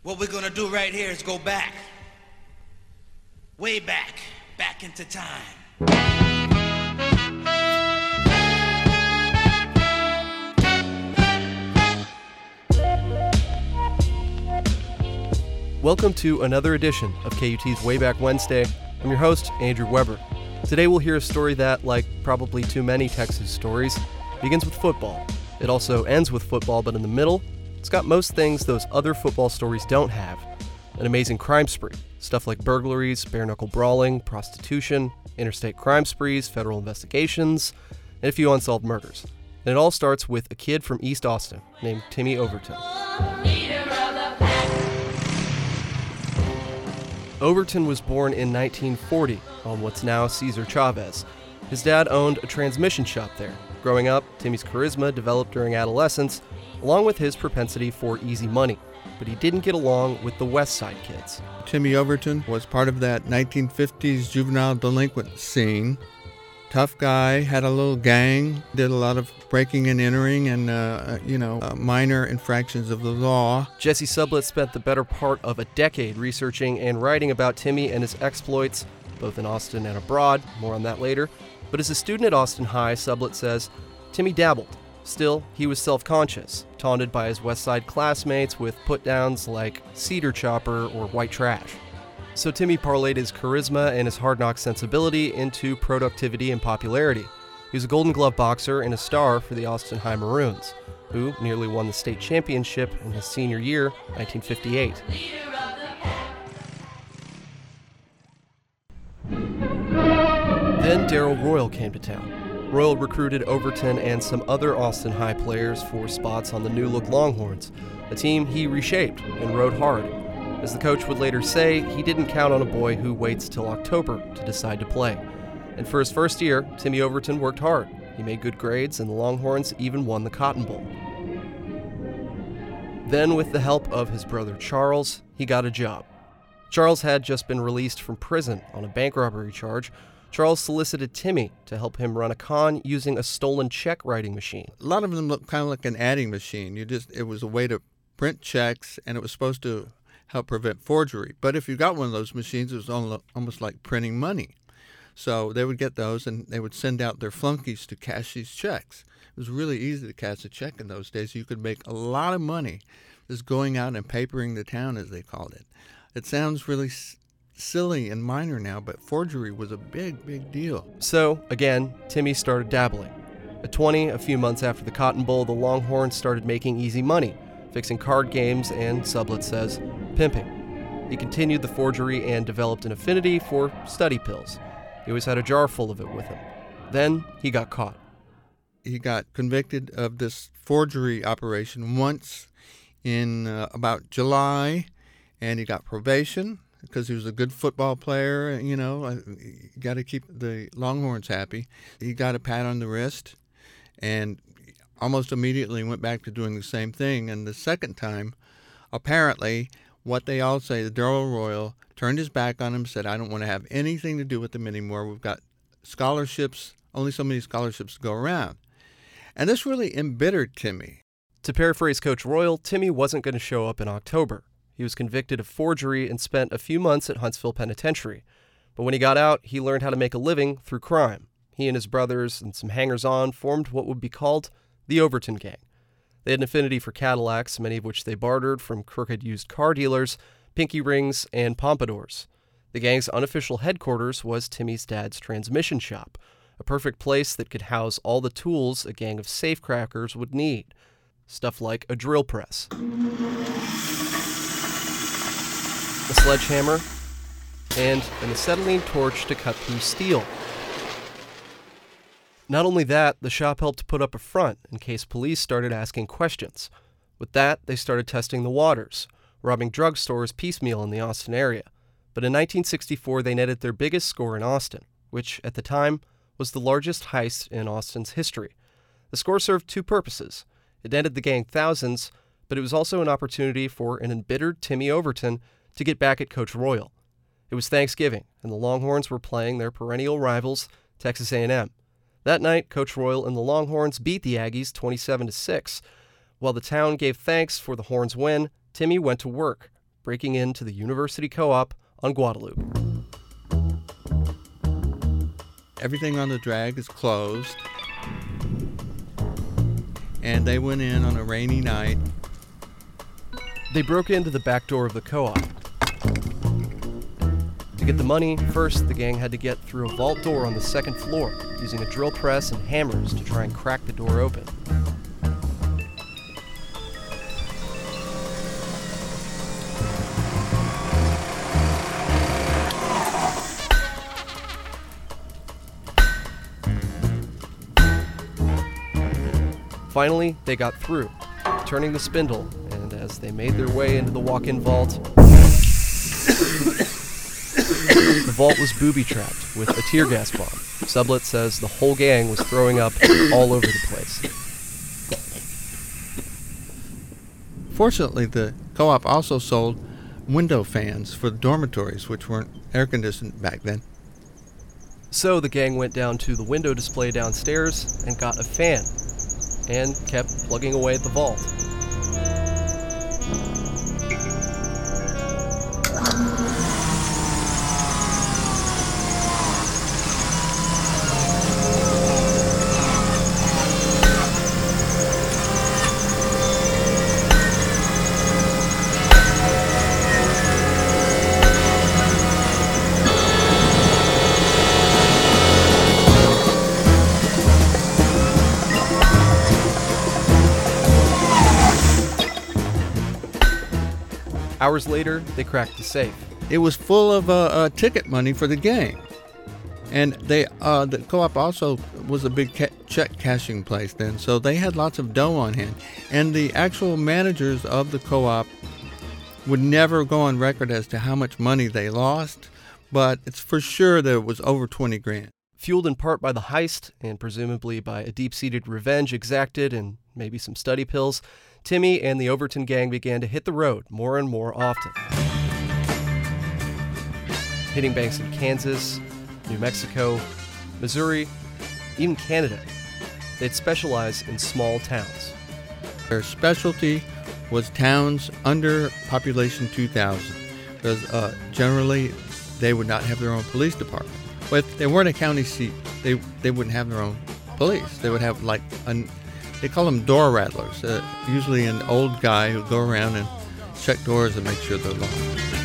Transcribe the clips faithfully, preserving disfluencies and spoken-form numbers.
What we're gonna do right here is go back. Way back. Back into time. Welcome to another edition of K U T's Way Back Wednesday. I'm your host, Andrew Weber. Today we'll hear a story that, like probably too many Texas stories, begins with football. It also ends with football, but in the middle, it's got most things those other football stories don't have. An amazing crime spree, stuff like burglaries, bare-knuckle brawling, prostitution, interstate crime sprees, federal investigations, and a few unsolved murders. And it all starts with a kid from East Austin named Timmy Overton. Overton was born in nineteen forty on what's now Cesar Chavez. His dad owned a transmission shop there. Growing up, Timmy's charisma developed during adolescence, along with his propensity for easy money. But he didn't get along with the West Side kids. Timmy Overton was part of that nineteen fifties juvenile delinquent scene. Tough guy, had a little gang, did a lot of breaking and entering and, uh, you know, uh, minor infractions of the law. Jesse Sublett spent the better part of a decade researching and writing about Timmy and his exploits, both in Austin and abroad. More on that later. But as a student at Austin High, Sublett says, Timmy dabbled. Still, he was self-conscious, taunted by his West Side classmates with put-downs like cedar chopper or white trash. So Timmy parlayed his charisma and his hard-knock sensibility into productivity and popularity. He was a Golden Glove boxer and a star for the Austin High Maroons, who nearly won the state championship in his senior year, nineteen fifty-eight. Then Darrell Royal came to town. Royal recruited Overton and some other Austin High players for spots on the new-look Longhorns, a team he reshaped and rode hard. As the coach would later say, he didn't count on a boy who waits till October to decide to play. And for his first year, Timmy Overton worked hard. He made good grades, and the Longhorns even won the Cotton Bowl. Then, with the help of his brother Charles, he got a job. Charles had just been released from prison on a bank robbery charge. Charles solicited Timmy to help him run a con using a stolen check writing machine. A lot of them look kind of like an adding machine. You just it was a way to print checks, and it was supposed to help prevent forgery. But if you got one of those machines, it was almost like printing money. So they would get those, and they would send out their flunkies to cash these checks. It was really easy to cash a check in those days. You could make a lot of money just going out and papering the town, as they called it. It sounds really s- silly and minor now, but forgery was a big, big deal. So, again, Timmy started dabbling. At twenty, a few months after the Cotton Bowl, the Longhorns started making easy money, fixing card games and, Sublett says, pimping. He continued the forgery and developed an affinity for study pills. He always had a jar full of it with him. Then he got caught. He got convicted of this forgery operation once in uh, about July, and he got probation because he was a good football player. You know, you got to keep the Longhorns happy. He got a pat on the wrist and almost immediately went back to doing the same thing. And the second time, apparently, what they all say, the Darrell Royal turned his back on him, said, I don't want to have anything to do with him anymore. We've got scholarships, only so many scholarships to go around. And this really embittered Timmy. To paraphrase Coach Royal, Timmy wasn't going to show up in October. He was convicted of forgery and spent a few months at Huntsville Penitentiary. But when he got out, he learned how to make a living through crime. He and his brothers and some hangers-on formed what would be called the Overton Gang. They had an affinity for Cadillacs, many of which they bartered from crooked used car dealers, pinky rings, and pompadours. The gang's unofficial headquarters was Timmy's dad's transmission shop, a perfect place that could house all the tools a gang of safecrackers would need. Stuff like a drill press, a sledgehammer, and an acetylene torch to cut through steel. Not only that, the shop helped put up a front in case police started asking questions. With that, they started testing the waters, robbing drugstores piecemeal in the Austin area. But in nineteen sixty-four, they netted their biggest score in Austin, which, at the time, was the largest heist in Austin's history. The score served two purposes. It netted the gang thousands, but it was also an opportunity for an embittered Timmy Overton to get back at Coach Royal. It was Thanksgiving, and the Longhorns were playing their perennial rivals, Texas A and M. That night, Coach Royal and the Longhorns beat the Aggies twenty-seven to six. While the town gave thanks for the Horns' win, Timmy went to work. breaking into the University Co-op on Guadalupe. Everything on the drag is closed, and they went in on a rainy night. They broke into the back door of the co-op. To get the money, first the gang had to get through a vault door on the second floor, using a drill press and hammers to try and crack the door open. Finally, they got through, turning the spindle, and as they made their way into the walk-in vault, the vault was booby-trapped with a tear gas bomb. Sublett says the whole gang was throwing up all over the place. Fortunately, the co-op also sold window fans for the dormitories, which weren't air-conditioned back then. So the gang went down to the window display downstairs and got a fan, and kept plugging away at the vault. Hours later, they cracked the safe. It was full of uh, uh, ticket money for the gang. And they, uh, the co-op also was a big ca- check cashing place then, so they had lots of dough on hand. And the actual managers of the co-op would never go on record as to how much money they lost, but it's for sure that it was over twenty grand. Fueled in part by the heist, and presumably by a deep-seated revenge exacted and maybe some study pills, Timmy and the Overton gang began to hit the road more and more often. Hitting banks in Kansas, New Mexico, Missouri, even Canada. They'd specialize in small towns. Their specialty was towns under population two thousand, because uh, generally they would not have their own police department. But if they weren't a county seat, they they wouldn't have their own police. They would have like an They call them door rattlers, uh, usually an old guy who go around and check doors and make sure they're locked.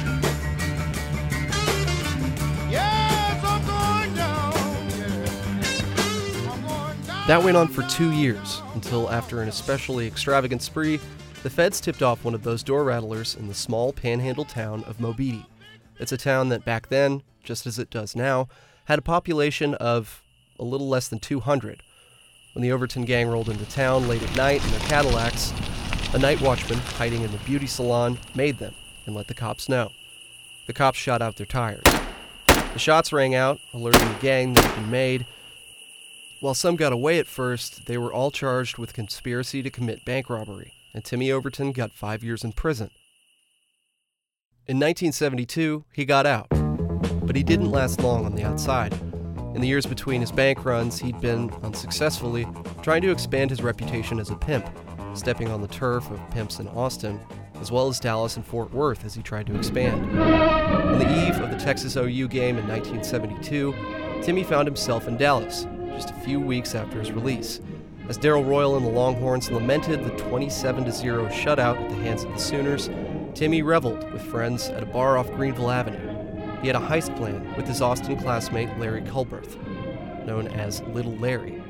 Yes, I'm going down. Yeah. I'm going down. That went on for two years, until after an especially extravagant spree, the feds tipped off one of those door rattlers in the small panhandle town of Mobeetie. It's a town that back then, just as it does now, had a population of a little less than two hundred. When the Overton gang rolled into town late at night in their Cadillacs, a night watchman hiding in the beauty salon made them and let the cops know. The cops shot out their tires. The shots rang out, alerting the gang that had been made. While some got away at first, they were all charged with conspiracy to commit bank robbery, and Timmy Overton got five years in prison. In nineteen seventy-two, he got out, but he didn't last long on the outside. In the years between his bank runs, he'd been, unsuccessfully, trying to expand his reputation as a pimp, stepping on the turf of pimps in Austin, as well as Dallas and Fort Worth as he tried to expand. On the eve of the Texas O U game in nineteen seventy-two, Timmy found himself in Dallas, just a few weeks after his release. As Darrell Royal and the Longhorns lamented the twenty-seven to zero shutout at the hands of the Sooners, Timmy reveled with friends at a bar off Greenville Avenue. He had a heist plan with his Austin classmate Larry Culberth, known as Little Larry.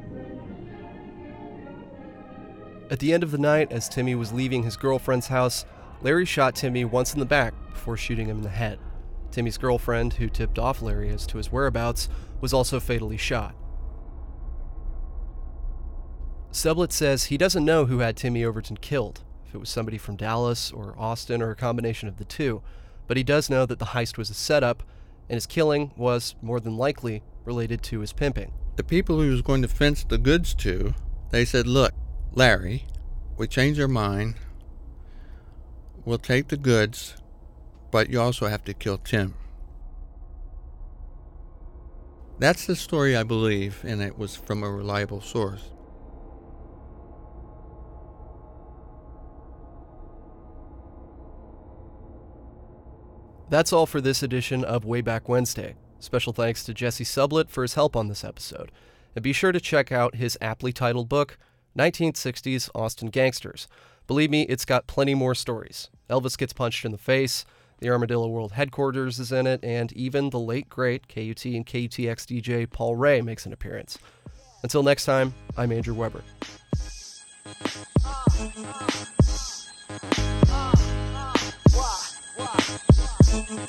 At the end of the night, as Timmy was leaving his girlfriend's house, Larry shot Timmy once in the back before shooting him in the head. Timmy's girlfriend, who tipped off Larry as to his whereabouts, was also fatally shot. Sublett says he doesn't know who had Timmy Overton killed, if it was somebody from Dallas or Austin or a combination of the two, but he does know that the heist was a setup, and his killing was, more than likely, related to his pimping. The people he was going to fence the goods to, they said, look, Larry, we changed our mind. We'll take the goods, but you also have to kill Tim. That's the story I believe, and it was from a reliable source. That's all for this edition of Way Back Wednesday. Special thanks to Jesse Sublett for his help on this episode. And be sure to check out his aptly titled book, nineteen sixties Austin Gangsters. Believe me, it's got plenty more stories. Elvis gets punched in the face, the Armadillo World Headquarters is in it, and even the late great K U T and K U T X D J Paul Ray makes an appearance. Until next time, I'm Andrew Weber. Why? Why?